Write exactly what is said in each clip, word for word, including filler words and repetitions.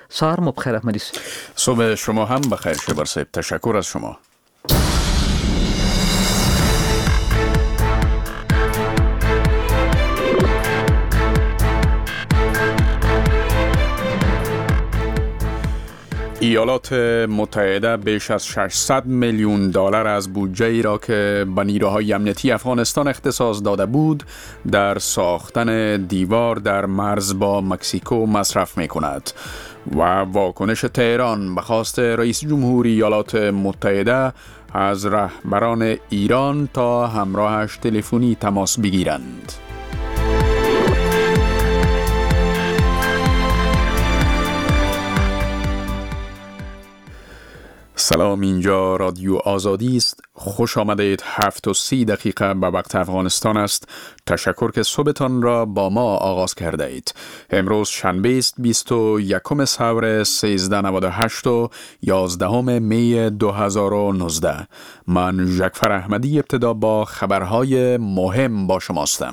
سهار ما بخیر احمدی صاحب. صبح شما هم بخیر شبر صاحب. تشکر از شما. ایالات متحده بیش از ششصد میلیون دلار از بودجه ای را که به نیروهای امنیتی افغانستان اختصاص داده بود در ساختن دیوار در مرز با مکزیکو مصرف می کند و واکنش تهران به خواست رئیس جمهور ایالات متحده از رهبران ایران تا همراهش تلفنی تماس بگیرند. سلام، اینجا رادیو آزادی است. خوش آمدید. هفت و سی دقیقه به وقت افغانستان است. تشکر که صبحتان را با ما آغاز کرده اید. امروز شنبه است، بیست و یکم سور سیزده نود و هشت و یازدهم می دو هزار و نوزده. من ژکفر احمدی ابتدا با خبرهای مهم با شماستم.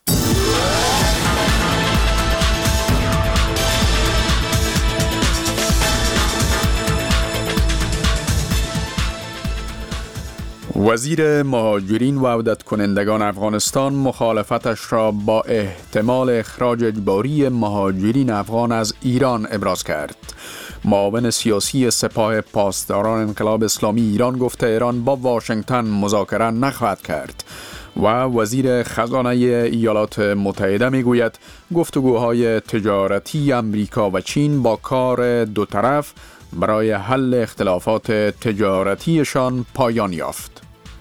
وزیر مهاجرین و عودت کنندگان افغانستان مخالفتش را با احتمال اخراج اجباری مهاجرین افغان از ایران ابراز کرد. معاون سیاسی سپاه پاسداران انقلاب اسلامی ایران گفت ایران با واشنگتن مذاکره نخواهد کرد و وزیر خزانه ایالات متحده میگوید گفتگوهای تجارتی امریکا و چین با کار دو طرف برای حل اختلافات تجارتیشان پایان یافت.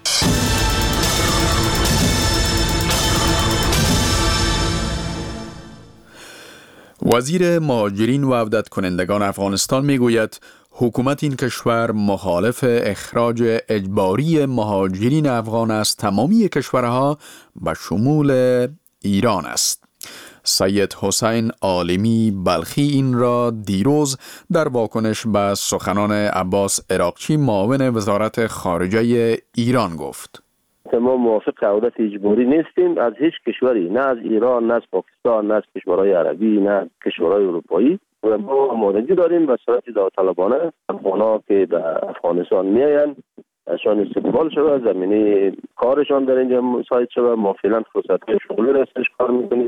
وزیر مهاجرین و عودت کنندگان افغانستان میگوید حکومت این کشور مخالف اخراج اجباری مهاجرین افغان از تمامی کشورها به شمول ایران است. سید حسین عالمی بلخی این را دیروز در واکنش به سخنان عباس عراقچی معاون وزارت خارجه ایران گفت. ما موافق عودت اجباری نیستیم از هیچ کشوری، نه از ایران، نه از پاکستان، نه از کشورهای عربی، نه از کشورهای اروپایی. و ما آمادگی داریم به صورت داوطلبانه افغان‌ها که در افغانستان میآیند ازشان استقبال شود، زمینه کارشان در اینجا مساعد شود. ما فعلا فرصت‌های شغلی را استشکار می‌کنیم.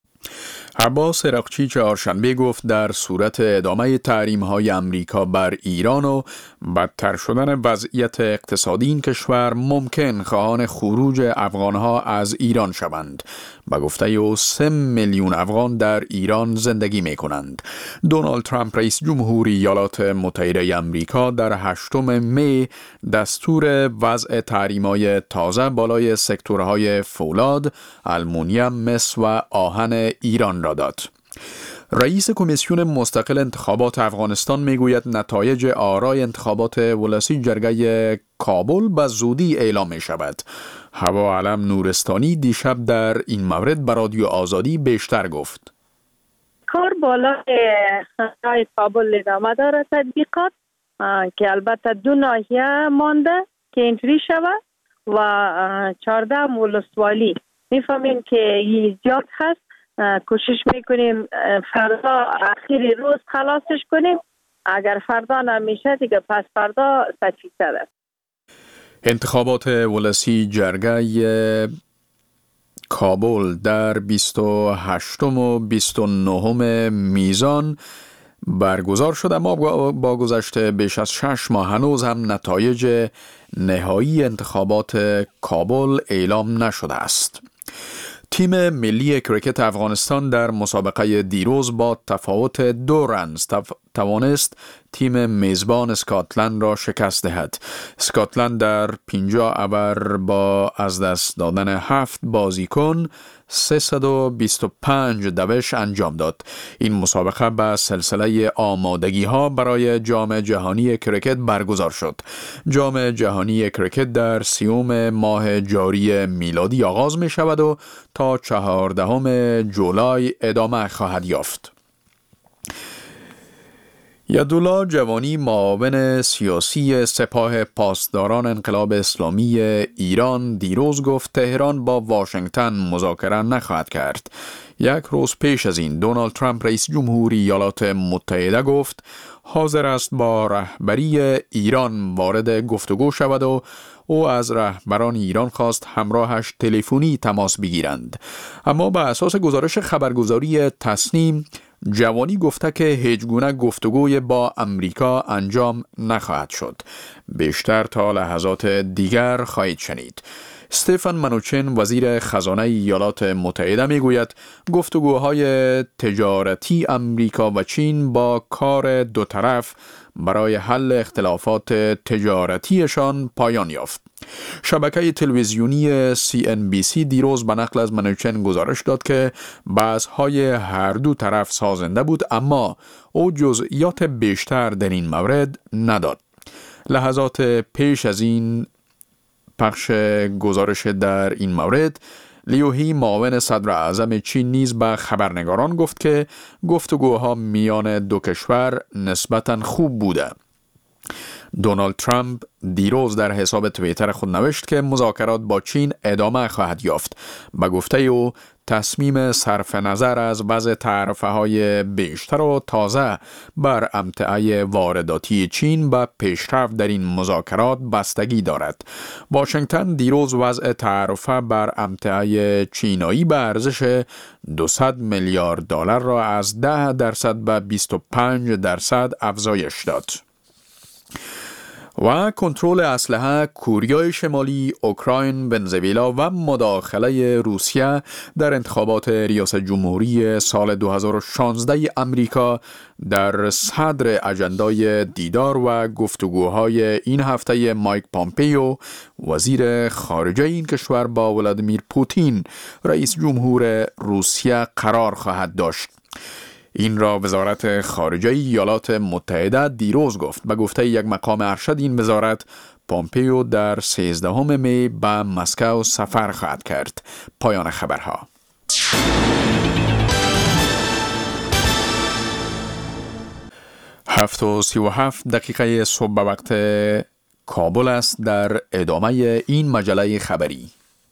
عباس عراقچی چهارشنبه گفت در صورت ادامه تحریم‌های امریکا بر ایران و بدتر شدن وضعیت اقتصادی این کشور ممکن خواهان خروج افغان‌ها از ایران شوند. به گفته او سه میلیون افغان در ایران زندگی می‌کنند. دونالد ترامپ رئیس جمهور ایالات متحده امریکا در هشتم می دستور وضع تحریم‌های تازه بالای سکتورهای فولاد، آلومینیوم، مس و آهن ایران را داد. رئیس کمیسیون مستقل انتخابات افغانستان میگوید نتایج آرای انتخابات ولسی جرگه کابل به زودی اعلام می شود. هوا علم نورستانی دیشب در این مورد به رادیو آزادی بیشتر گفت. کار بالای رای کابل ادامه دارد تطبیقات که البته دو ناحیه مانده که اینطوری شود و چهارده ولسوالی میفهمیم که این زیاد هست. کوشش میکنیم فردا آخر روز خلاصش کنیم. اگر فردا نمیشه دیگه پس فردا تفصیل است. انتخابات ولسی جرگه کابل در بیست و هشتم و بیست و نهم میزان برگزار شده، اما با گذشت بیش از شش ماه هنوز هم نتایج نهایی انتخابات کابل اعلام نشده است. تیم ملی کریکت افغانستان در مسابقه دیروز با تفاوت دو رنز توانست تیم میزبان اسکاتلند را شکست دهد. اسکاتلند در پنجاه اوور با از دست دادن هفت بازیکن سیصد و بیست و پنج دوش انجام داد. این مسابقه به سلسله آمادگی ها برای جام جهانی کریکت برگزار شد. جام جهانی کریکت در سیوم ماه جاری میلادی آغاز می شود و تا چهاردهم جولای ادامه خواهد یافت. یدولا جوانی معاون سیاسی سپاه پاسداران انقلاب اسلامی ایران دیروز گفت تهران با واشنگتن مذاکره نخواهد کرد. یک روز پیش از این دونالد ترامپ رئیس جمهوری ایالات متحده گفت حاضر است با رهبری ایران وارد گفتگو شود و او از رهبران ایران خواست همراهش تلفنی تماس بگیرند. اما به اساس گزارش خبرگزاری تصنیم، جوانی گفته که هیچ گونه گفتگوی با امریکا انجام نخواهد شد. بیشتر تا لحظات دیگر خواهید شنید. استفان منوچن وزیر خزانه ایالات متحده می گوید گفتگوهای تجارتی امریکا و چین با کار دو طرف برای حل اختلافات تجارتیشان پایان یافت. شبکه تلویزیونی سی ان بی سی دیروز به نقل از منوچن گزارش داد که بحث‌های هر دو طرف سازنده بود، اما او جزئیات بیشتر در این مورد نداد. لحظات پیش از این پخش گزارش در این مورد، لیو هی معاون صدر اعظم چین نیز به خبرنگاران گفت که گفتگوها میان دو کشور نسبتاً خوب بوده. دونالد ترامپ دیروز در حساب توییتر خود نوشت که مذاکرات با چین ادامه خواهد یافت. به گفته او تصمیم صرف نظر از وضع تعرفه‌های بیشتر و تازه بر امتعه وارداتی چین به پیشرفت در این مذاکرات بستگی دارد. واشنگتن دیروز وضع تعرفه بر امتعه چینایی به ارزش دویست میلیارد دلار را از ده درصد به بیست و پنج درصد افزایش داد. و کنترل اسلحه، کوریای شمالی، اوکراین، ونزوئلا و مداخله روسیه در انتخابات ریاست جمهوری سال دو هزار و شانزده امریکا در صدر اجندای دیدار و گفتگوهای این هفته مایک پامپیو وزیر خارجه این کشور با ولادیمیر پوتین رئیس جمهور روسیه قرار خواهد داشت. این را وزارت خارجه ایالات متحده دیروز گفت. به گفته یک مقام ارشد این وزارت، پامپیو در سیزدهم می به مسکو سفر خواهد کرد. پایان خبرها. هفت و سی و هفت دقیقه صبح به وقت کابل است. در ادامه این مجله خبری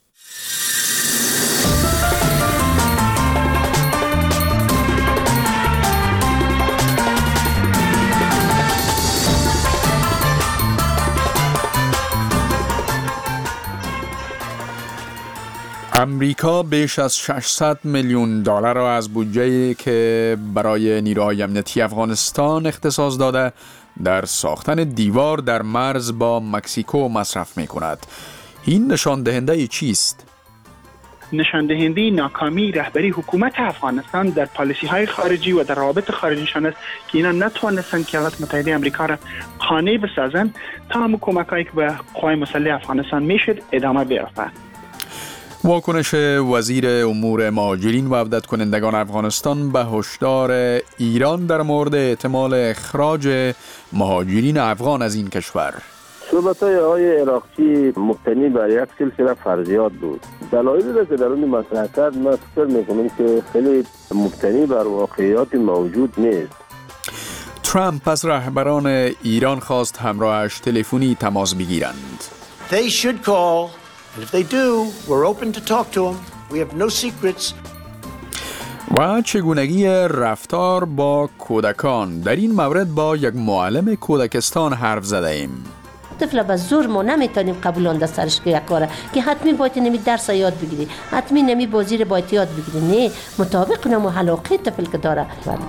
امریکا بیش از ششصد میلیون دلار را از بودجه‌ای که برای نیروهای امنیتی افغانستان اختصاص داده در ساختن دیوار در مرز با مکزیکو مصرف می کند. این نشان دهنده چیست؟ نشان دهنده ناکامی رهبری حکومت افغانستان در پالیسی های خارجی و در روابط خارجیشان است که اینا نتوانستند که ایالات متحده آمریکا را خانه بسازند تا هم کمک‌هایی که به قوای مسلح افغانستان میشد ادامه بیافته. واکنش وزیر امور مهاجرین و عودت کنندگان افغانستان به هشدار ایران در مورد احتمال اخراج مهاجرین افغان از این کشور. صحبت‌های آقای عراقچی مبتنی بر یک سلسله فرضیات بود. دلایلی را که در اون مطرح کرد من فکر می‌کنم که خیلی مبتنی بر واقعیات موجود نیست. ترامپ از رهبران ایران خواست همراهش تلفنی تماس بگیرند. They should call. And if they do, we're open to talk to them. We have no secrets. و چگونگی رفتار با کودکان. در این مورد با یک معلم کودکستان حرف زده ایم. طفل به زور ما نمیتونیم قبولانده سرش که یک کاره که حتمی باید نمی درس یاد بگیری، حتمی نمی بازی رو باید یاد بگیری. نه، مطابق نمو علاقه طفل که داره.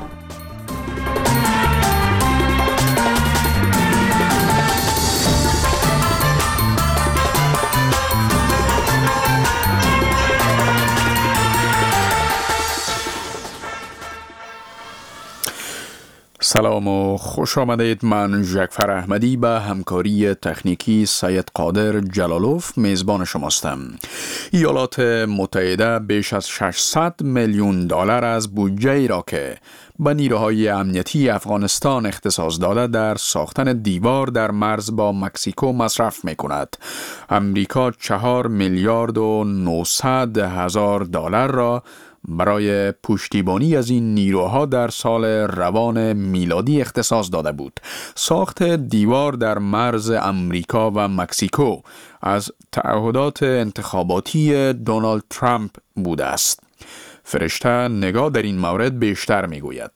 سلام و خوش آمدید. من جعفر احمدی به همکاری تکنیکی سید قادر جلالوف میزبان شماستم. ایالات متحده بیش از ششصد میلیون دلار از بودجه‌ای را که به نیروهای امنیتی افغانستان اختصاص داده در ساختن دیوار در مرز با مکزیکو مصرف می کند. امریکا چهار میلیارد و نهصد هزار دلار را برای پشتیبانی از این نیروها در سال روان میلادی اختصاص داده بود. ساخت دیوار در مرز امریکا و مکزیکو از تعهدات انتخاباتی دونالد ترامپ بوده است. فرشته نگاه در این مورد بیشتر می گوید.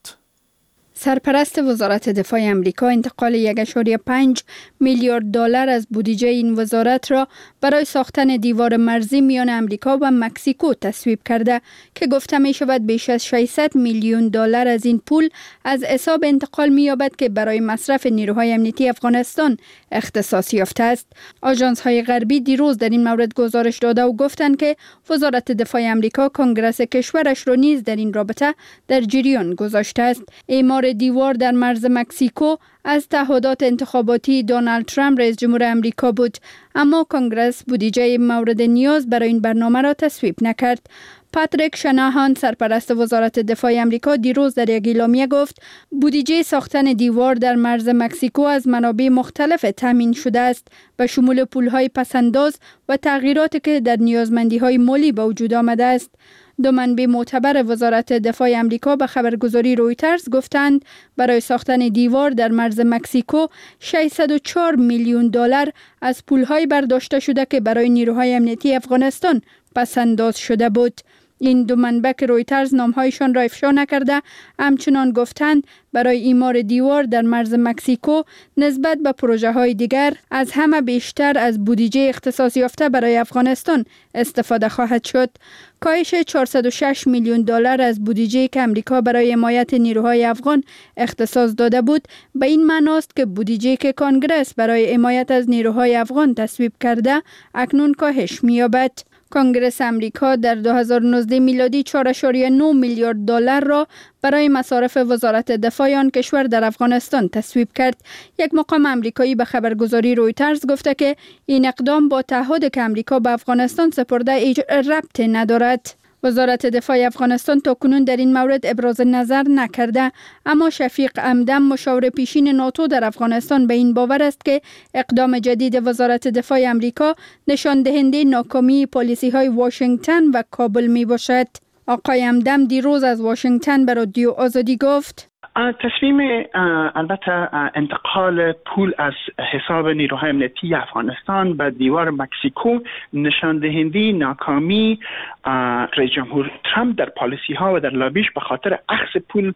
سرپرست وزارت دفاع امریکا انتقال یک ممیز پنج میلیارد دلار از بودجه این وزارت را برای ساختن دیوار مرزی میان امریکا و مکزیکو تصویب کرده که گفته می شود بیش از ششصد میلیون دلار از این پول از حساب انتقال می یابد که برای مصرف نیروهای امنیتی افغانستان اختصاص یافته است. آژانس های غربی دیروز در این مورد گزارش داده و گفتند که وزارت دفاع امریکا کنگره کشورش را نیز در این رابطه در جریان گذاشته است. اعمار دیوار در مرز مکزیکو از تعهدات انتخاباتی دونالد ترامپ رئیس جمهور امریکا بود، اما کنگره بودجه مورد نیاز برای این برنامه را تصویب نکرد. پاتریک شناهان سرپرست وزارت دفاع امریکا دیروز در یک اعلامیه گفت بودجه ساختن دیوار در مرز مکزیکو از منابع مختلف تامین شده است به شمول پولهای پسنداز و تغییراتی که در نیازمندی‌های مالی به وجود آمده است. دو منبع معتبر وزارت دفاع امریکا به خبرگزاری رویترز گفتند برای ساختن دیوار در مرز مکزیکو ششصد و چهار میلیون دلار از پولهای برداشته شده که برای نیروهای امنیتی افغانستان پسنداز شده بود. این دو منبع که رویترز نامهایشان را افشا نکرده همچنان گفتند برای اعمار دیوار در مرز مکزیکو نسبت به پروژه های دیگر از همه بیشتر از بودجه اختصاص یافته برای افغانستان استفاده خواهد شد. کاهش چهارصد و شش میلیون دلار از بودجه که امریکا برای حمایت نیروهای افغان اختصاص داده بود به این معناست که بودجه که کنگره برای حمایت از نیروهای افغان تصویب کرده اکنون کاهش می‌یابد. کنگره امریکا در دو هزار و نوزده میلادی چهار ممیز نه میلیارد دلار را برای مصارف وزارت دفاع آن کشور در افغانستان تصویب کرد. یک مقام امریکایی به خبرگزاری رویترز گفته که این اقدام با تعهدی که امریکا به افغانستان سپرده هیچ ربطی ندارد. وزارت دفاع افغانستان تاکنون در این مورد ابراز نظر نکرده، اما شفیق همدم مشاور پیشین ناتو در افغانستان به این باور است که اقدام جدید وزارت دفاع امریکا نشان دهنده ناکامی پالیسی های واشنگتن و کابل می باشد. آقای همدم دیروز از واشنگتن به رادیو آزادی گفت تصمیم البته انتقال پول از حساب نیروهای امنیتی افغانستان به دیوار مکزیکو نشان دهنده ناکامی رئیس جمهور ترامپ در پالیسی ها و در لابیش به خاطر اخذ پول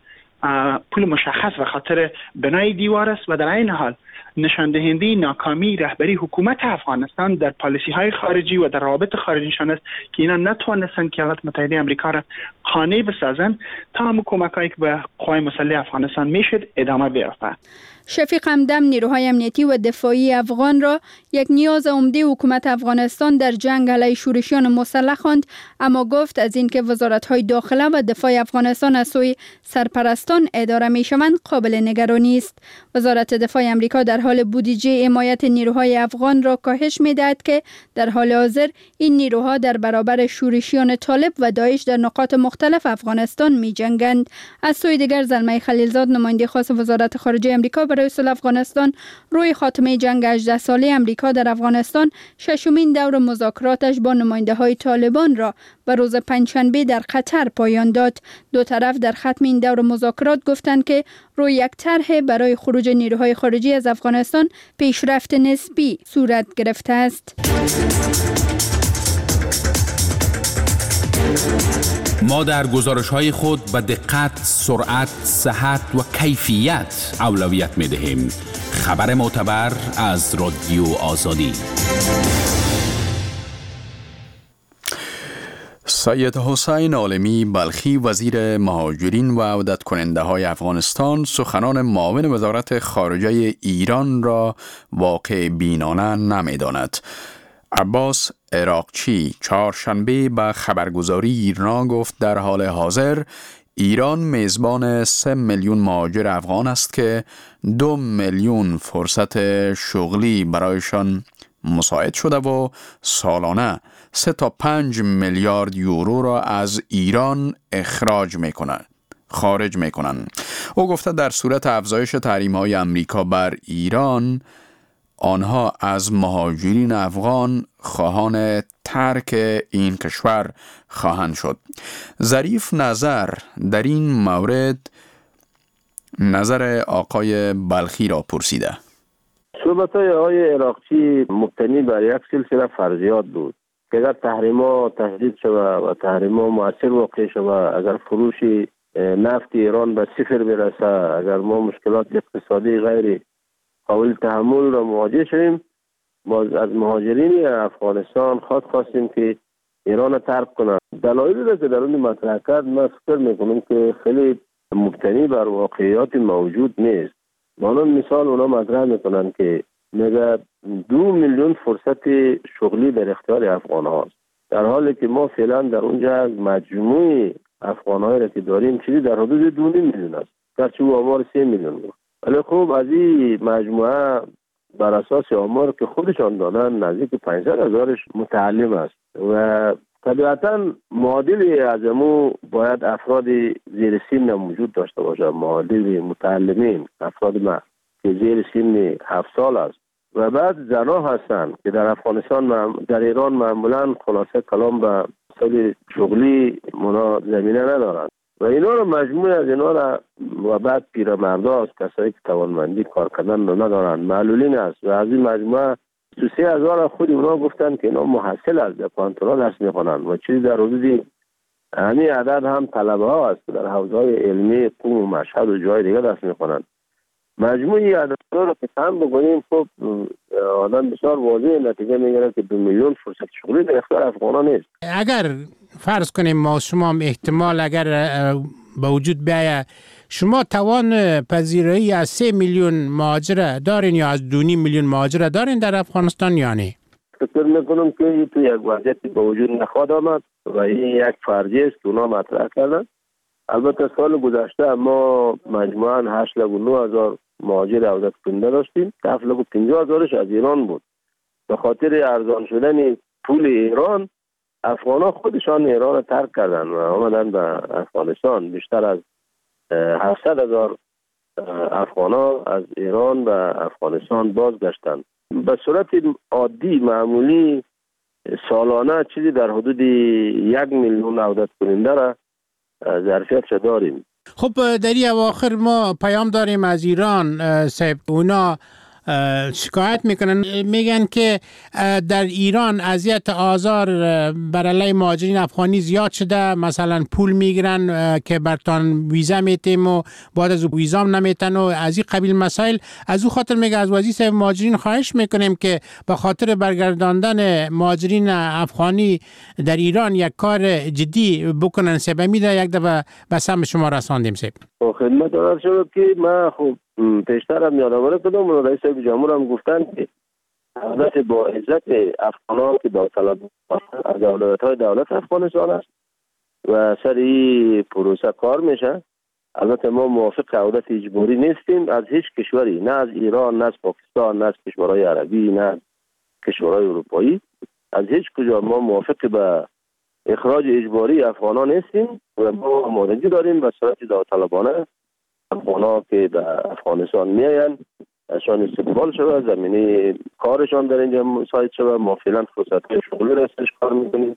پول مشخص و خاطر بنای دیوار است و در این حال نشان دهنده ناکامی رهبری حکومت افغانستان در پالیسی های خارجی و در روابط خارجیشان است که اینا نتوانستند که ایالات متحده آمریکا را خانه بسازند تا هم کمکایی که به قوای مسلح افغانستان میشد ادامه بیافته. شفیق همدم نیروهای امنیتی و دفاعی افغان را یک نیاز عمده حکومت افغانستان در جنگ علیه شورشیان مسلح خواند، اما گفت از اینکه وزارت‌های داخله و دفاع افغانستان از سوی سرپرستان اداره می‌شوند قابل نگرانی است. وزارت دفاع امریکا در حال بودجه حمایت نیروهای افغان را کاهش می‌دهد که در حال حاضر این نیروها در برابر شورشیان طالب و داعش در نقاط مختلف افغانستان می‌جنگند. از سوی دیگر زلمه خلیلزاد نماینده خاص وزارت خارجه امریکا برای صلح افغانستان روی خاتمه جنگ هجده ساله امریکا در افغانستان ششمین دور مذاکراتش با نماینده های طالبان را به روز پنجشنبه در قطر پایان داد. دو طرف در ختم این دور مذاکرات گفتند که روی یک طرح برای خروج نیروهای خارجی از افغانستان پیشرفت نسبی صورت گرفته است. ما در گزارش‌های خود به دقت، سرعت، صحت و کیفیت اولویت می‌دهیم. خبر معتبر از رادیو آزادی. سید حسین عالمی بلخی وزیر مهاجرین و عودت کننده های افغانستان سخنان معاون وزارت خارجه ایران را واقع بینانه نمی‌داند. عباس عراقچی چهارشنبه به خبرگزاری ایرنا گفت در حال حاضر ایران میزبان سه میلیون مهاجر افغان است که دو میلیون فرصت شغلی برایشان مساعد شده و سالانه سه تا پنج میلیارد یورو را از ایران اخراج میکنند. خارج میکنند. او گفته در صورت افزایش تحریم‌های آمریکا بر ایران آنها از مهاجرین افغان خواهان ترک این کشور خواهند شد. ظریف نظر در این مورد نظر آقای بلخی را پرسیده. صحبت‌های آقای عراقچی مبتنی بر یک سلسله فرضیات بود که اگر تحریما تهدید شود و تحریما مؤثر واقع شود، اگر فروش نفت ایران به صفر برسه، اگر ما مشکلات اقتصادی غیر قابل تحمل را مواجه شویم، ما از مهاجرین افغانستان خواست خواستیم که ایران را ترک کنند. دلایلی را که در اون مطرح کرد من فکر میکنم که خیلی مبتنی بر واقعیات موجود نیست. مانند مثال اونا مطرح میکنن که میگه دو میلیون فرصت شغلی در اختیار افغان هاست، در حالی که ما فعلا در اونجا مجموع افغان هایی را که داریم چیزی در حدود دو میلیون است، گرچه او آمار سه میلیون بود. ولی خب از این مجموعه بر اساس آمار که خودشان دادن نزدیک پانصد هزارش متعلم است و طبیعتا معادل از امو باید افراد زیر سن موجود داشته باشه، معادل متعلمین، افراد ما که زیر سن هفت سال است و بعد زنها هستند که در افغانستان در ایران معمولا خلاصه کلام به مسائل شغلی منا زمینه ندارند و اینا رو مجموعه از اینا را و بعد پیرمردا است، کسایی که توانمندی کار کردن رو ندارند، معلولین است و از این مجموعه سه هزار خود اونا گفتن که اینا محصل از دپانتونا درس میخونن و چیزی در حدود همین عدد هم طلبه ها است در حوزه‌های علمی قم و مشهد و جای دیگه درس میخونن. مجموعی عدد رو که هم بگوییم خب آدم بسیار واضح نتیجه میگیره که دو میلیون فرصت شغلی در اختیار افغانا نیست. اگر فرض کنیم ما شما احتمال اگر با وجود بیاید شما توان پذیرایی از سه میلیون مهاجر دارین یا از دو میلیون مهاجر دارین در افغانستان یا نه؟ فکر میکنم که تو یک وضعیتی با وجود نخواهد آمد و این یک فرضیه است که اونا مطرح کردن. البته سال گذشته ما مجموعاً هشت و نه هزار مهاجر عودت کننده داشتیم، هفت و پنجاه هزارش از ایران بود. به خاطر ارزان شدن پول ایران افغانا خودشان ایران را ترک کردن و آمدن به افغانستان. بیشتر از هفتصد هزار افغانا از ایران و افغانستان بازگشتند. به صورت عادی معمولی سالانه چیزی در حدود یک میلیون عودت کننده را ظرفیتش داریم. خب در این اواخر ما پیام داریم از ایران صاحب، اونا شکایت میکنن، میگن که در ایران اذیت آزار بر علیه مهاجرین افغانی زیاد شده، مثلا پول میگیرن که برتان ویزا میتیم و بعد از ویزا هم نمیتن و از این قبیل مسائل. از او خاطر میگه از وزیر مهاجرین خواهش میکنیم که به خاطر برگرداندن مهاجرین افغانی در ایران یک کار جدی بکنن. سبب میده یک دفعه بس هم شما رساندیم سب خدمت دارد شد که ما خب پیشتر هم یادآوری کردم و رئیس جمهور هم گفتن که دولت با عزت افغانان که داوطلب از دولت‌های دولت افغانستان است و سر این پروسه کار میشه. البته ما موافق عودت اجباری نیستیم از هیچ کشوری، نه از ایران، نه از پاکستان، نه از کشورهای عربی، نه از کشورهای اروپایی. از هیچ کجا ما موافق به اخراج اجباری افغانان نیستیم و ما آمادگی داریم به صورت داوطلبانه افغانا که به افغانستان میاین ازشان استقبال شود، زمینه کارشان در اینجا مساعد شود. ما فعلا فرصت شغلی را کار میکنیم.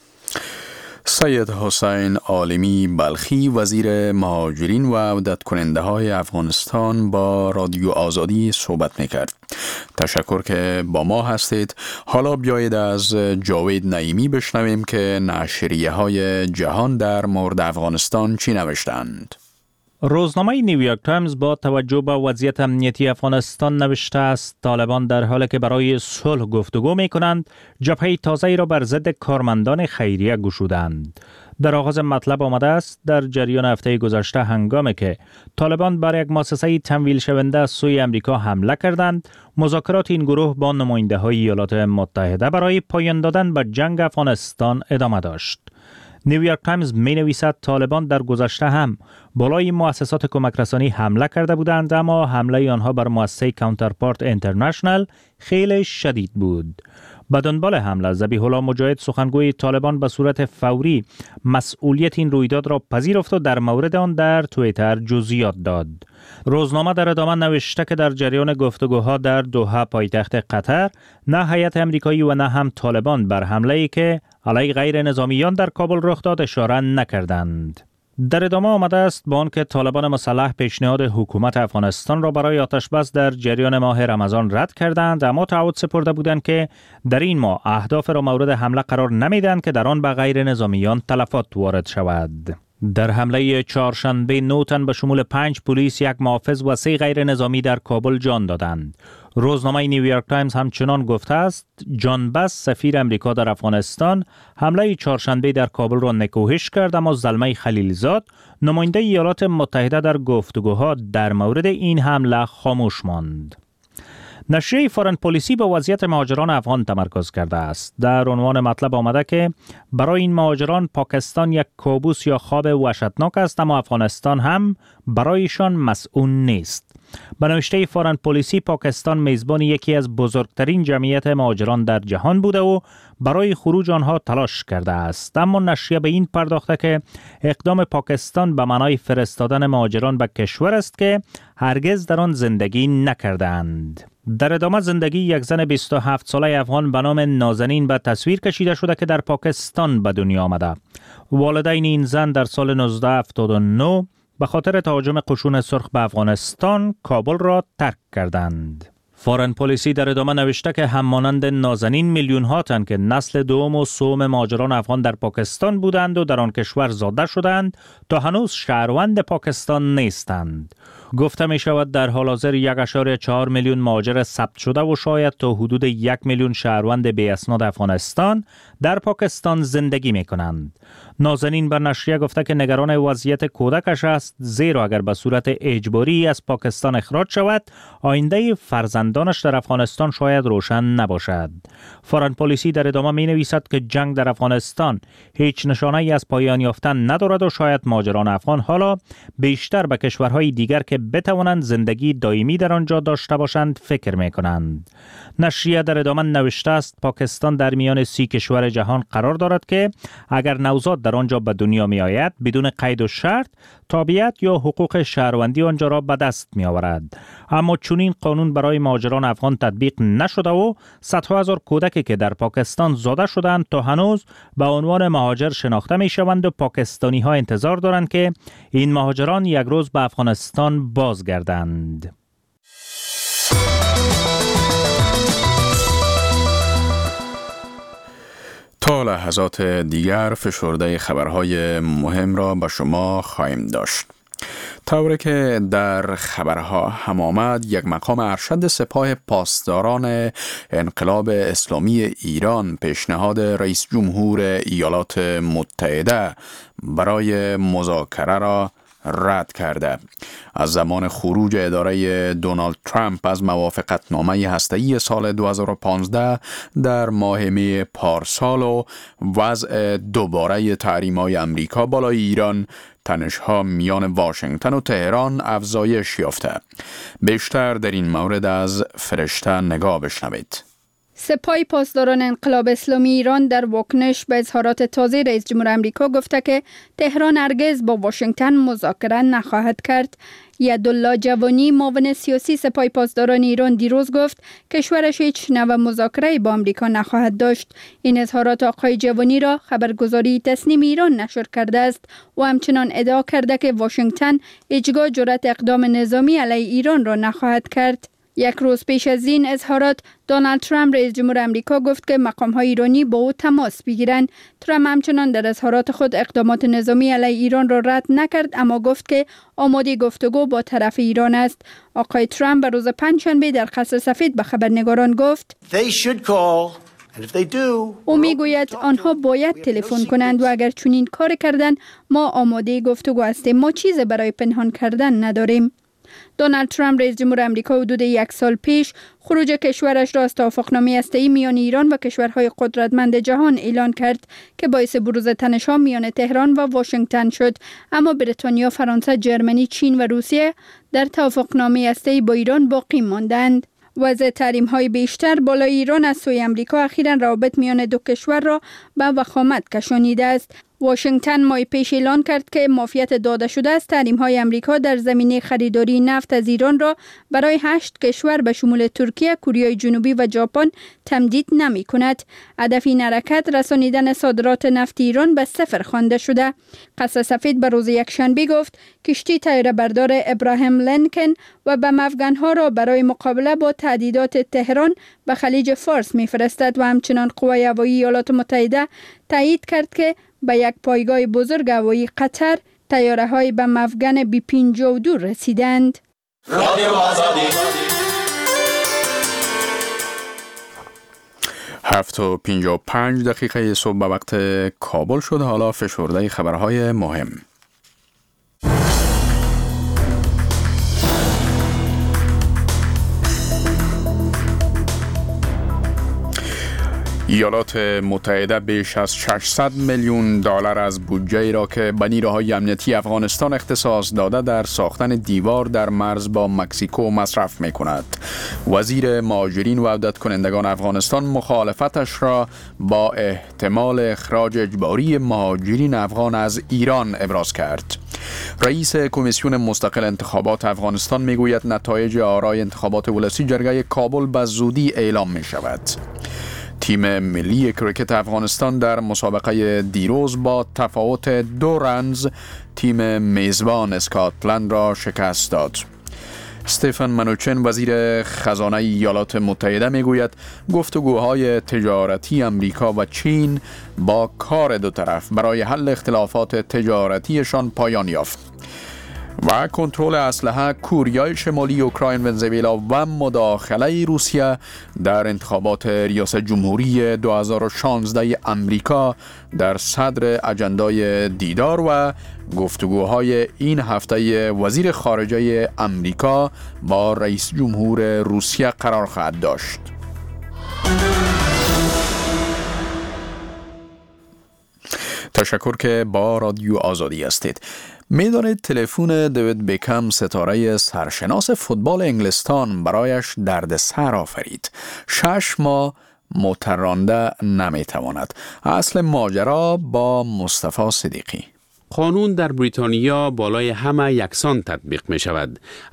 سید حسین عالمی بلخی وزیر مهاجرین و عودت کننده های افغانستان با رادیو آزادی صحبت میکرد. تشکر که با ما هستید. حالا بیایید از جاوید نعیمی بشنویم که نشریه های جهان در مورد افغانستان چی نوشتند. روزنامه نیویورک تایمز با توجه به وضعیت امنیتی افغانستان نوشته است طالبان در حالی که برای صلح گفتگو می کنند جبهه تازه‌ای را بر ضد کارمندان خیریه گشودند. در آغاز مطلب آمده است در جریان هفته گذشته هنگامی که طالبان بر یک مؤسسه تمویل شونده از سوی امریکا حمله کردند، مذاکرات این گروه با نماینده‌های ایالات متحده برای پایان دادن به جنگ افغانستان ادامه داشت. نیویورک تایمز می نویسد طالبان در گذشته هم بالای مؤسسات کمک رسانی حمله کرده بودند، اما حمله آنها بر مؤسسه کانترپارت اینترنشنال خیلی شدید بود. به دنبال حمله ذبیح الله مجاهد سخنگوی طالبان به صورت فوری مسئولیت این رویداد را پذیرفت و در مورد آن در توییتر جزئیات داد. روزنامه در ادامه نوشته که در جریان گفتگوها در دوحه پایتخت قطر نه هیئت آمریکایی و نه هم طالبان بر حمله‌ای که علیه غیر نظامیان در کابل رخ داد اشاره نکردند. در ادامه آمده است با آنکه طالبان مسلح پیشنهاد حکومت افغانستان را برای آتشبس در جریان ماه رمضان رد کردند، اما تعهد سپرده بودند که در این ماه اهداف را مورد حمله قرار نمیدهند که در آن به غیر نظامیان تلفات وارد شود. در حمله چهارشنبه نه تن به شمول پنج پلیس، یک محافظ و سه غیر نظامی در کابل جان دادند. روزنامه نیویورک تایمز همچنان گفته است جان بس، سفیر امریکا در افغانستان، حمله چهارشنبه در کابل را نکوهش کرد، اما زلمه خلیلزاد، نماینده ایالات متحده، در گفتگوها در مورد این حمله خاموش ماند. نشریه فارن پلیسی به وضعیت مهاجران افغان تمرکز کرده است. در عنوان مطلب آمده که برای این مهاجران پاکستان یک کابوس یا خواب وحشتناک است، اما افغانستان هم برایشان مسئول نیست. به نوشته فارن پلیسی، پاکستان میزبان یکی از بزرگترین جمعیت مهاجران در جهان بوده و برای خروج آنها تلاش کرده است، اما نشریه به این پرداخته که اقدام پاکستان به معنای فرستادن مهاجران به کشور است که هرگز در آن زندگی نکردند. در ادامه زندگی یک زن بیست و هفت ساله افغان به نام نازنین به تصویر کشیده شده که در پاکستان به دنیا آمده. والدین این زن در سال نوزده هفتاد و نه به خاطر تهاجم قشون سرخ به افغانستان کابل را ترک کردند. فارن پلیسی در ادامه نوشته که همانند نازنین میلیون ها تن که نسل دوم و سوم مهاجران افغان در پاکستان بودند و در آن کشور زاده شدند تا هنوز شهروند پاکستان نیستند. گفته می شود در حال حاضر یک ممیز چهار میلیون مهاجر ثبت شده و شاید تا حدود یک میلیون شهروند بی اسناد افغانستان در پاکستان زندگی می کنند. نازنین بر نشریه گفته که نگران وضعیت کودکش است، زیرا اگر به صورت اجباری از پاکستان اخراج شود آینده فرزندانش در افغانستان شاید روشن نباشد. فارن پلیسی در ادامه می نویسد که جنگ در افغانستان هیچ نشانه ای از پایان یافتن ندارد و شاید مهاجران افغان حالا بیشتر به کشورهای دیگر که بتوانند زندگی دائمی در آنجا داشته باشند فکر می کنند. نشریه در ادامه نوشته است پاکستان در میان سی کشور جهان قرار دارد که اگر نوزاد در آنجا به دنیا می آید بدون قید و شرط تابعیت یا حقوق شهروندی آنجا را به دست می آورد. اما چون این قانون برای مهاجران افغان تطبیق نشده و صدها هزار کودکی که در پاکستان زاده شدند تا هنوز به عنوان مهاجر شناخته می شوند و پاکستانی ها انتظار دارند که این مهاجران یک روز به افغانستان بازگردند. تا لحظات دیگر فشرده خبرهای مهم را به شما خواهیم داشت. طوری که در خبرها هم آمد، یک مقام ارشد سپاه پاسداران انقلاب اسلامی ایران پیشنهاد رئیس جمهور ایالات متحده برای مذاکره را رد کرده. از زمان خروج اداره دونالد ترامپ از موافقتنامه هسته‌ای سال دو هزار و پانزده در ماه می پارسال و وضع دوباره تحریم‌های امریکا بالای ایران، تنش‌ها میان واشنگتن و تهران افزایش یافته. بیشتر در این مورد از فرشته نگاه بشنوید. سپاه پاسداران انقلاب اسلامی ایران در واکنش به اظهارات تازه رئیس جمهور آمریکا گفته که تهران هرگز با واشنگتن مذاکره نخواهد کرد. یدالله جوانی، معاون سیاسی سپاه پاسداران ایران، دیروز گفت کشورش هیچ نوع مذاکره با آمریکا نخواهد داشت. این اظهارات آقای جوانی را خبرگزاری تصنیم ایران نشر کرده است و همچنان ادعا کرده که واشنگتن هیچگاه جرأت اقدام نظامی علیه ایران را نخواهد کرد. یک روز پیش از این اظهارات، دونالد ترامپ رئیس جمهور آمریکا گفت که مقام‌های ایرانی با او تماس بگیرند. ترامپ همچنان در اظهارات خود اقدامات نظامی علیه ایران را رد نکرد، اما گفت که آماده گفتگو با طرف ایران است. آقای ترامپ روز پنجشنبه در قصر سفید به خبرنگاران گفت او میگوید آنها باید تلفن کنند و اگر چنین کار کردند ما آماده گفتگو هستیم. ما چیزی برای پنهان کردن نداریم. دونالد ترامپ رئیس جمهور آمریکا حدود یک سال پیش خروج کشورش را از توافقنامه هسته‌ای میان ایران و کشورهای قدرتمند جهان اعلان کرد که باعث بروز تنش‌ها میان تهران و واشنگتن شد. اما بریتانیا، فرانسه، جرمنی، چین و روسیه در توافقنامه هسته‌ای با ایران باقی ماندند. وضع تحریم‌های بیشتر بالای ایران از سوی آمریکا اخیراً روابط میان دو کشور را به وخامت کشانیده است. واشنگتن ماه پیش اعلان کرد که معافیت داده شده از تحریم‌های آمریکا در زمینه خریداری نفت از ایران را برای هشت کشور به شمول ترکیه، کره جنوبی و ژاپن تمدید نمی‌کند. هدف این حرکت رسانیدن صادرات نفت ایران به صفر خوانده شده. قصر سفید به روز یکشنبه گفت کشتی طیاره بردار ابراهیم لینکن و بم افغان‌ها را برای مقابله با تهدیدات تهران به خلیج فارس می‌فرستد و همچنان قوای هوایی ایالات متحده تایید کرد که به یک پایگاه بزرگ هوایی قطر طیاره‌های بم افغان بی پنجاه و دو رسیدند. هفت و پنجاه و پنج دقیقه صبح به وقت کابل شد. حالا فشرده خبرهای مهم. ایالات متحده بیش از ششصد میلیون دلار از بودجه را که به نیروهای امنیتی افغانستان اختصاص داده در ساختن دیوار در مرز با مکزیکو مصرف می کند. وزیر مهاجرین و عودت کنندگان افغانستان مخالفتش را با احتمال اخراج اجباری مهاجرین افغان از ایران ابراز کرد. رئیس کمیسیون مستقل انتخابات افغانستان میگوید نتایج آرای انتخابات ولسی جرگه کابل به زودی اعلام می شود. تیم ملی کریکت افغانستان در مسابقه دیروز با تفاوت دو رنز تیم میزبان اسکاتلند را شکست داد. استیفن منوچن وزیر خزانه ایالات متحده میگوید گفتگوهای تجارتی امریکا و چین با کار دو طرف برای حل اختلافات تجارتیشان پایان یافت و کنترل اسلحه، کوریای شمالی، اوکراین، ونزوئلا و مداخله روسیه در انتخابات ریاست جمهوری دو هزار و شانزده امریکا در صدر اجندای دیدار و گفتگوهای این هفته وزیر خارجه امریکا با رئیس جمهور روسیه قرار خواهد داشت. تشکر که با رادیو آزادی هستید. میدانید تلفن دیوید بیکهام ستاره سرشناس فوتبال انگلستان برایش دردسر آفرید. شش ماه مترانده نمیتواند. اصل ماجرا با مصطفی صدیقی. قانون در بریتانیا بالای همه یکسان تطبیق می شود.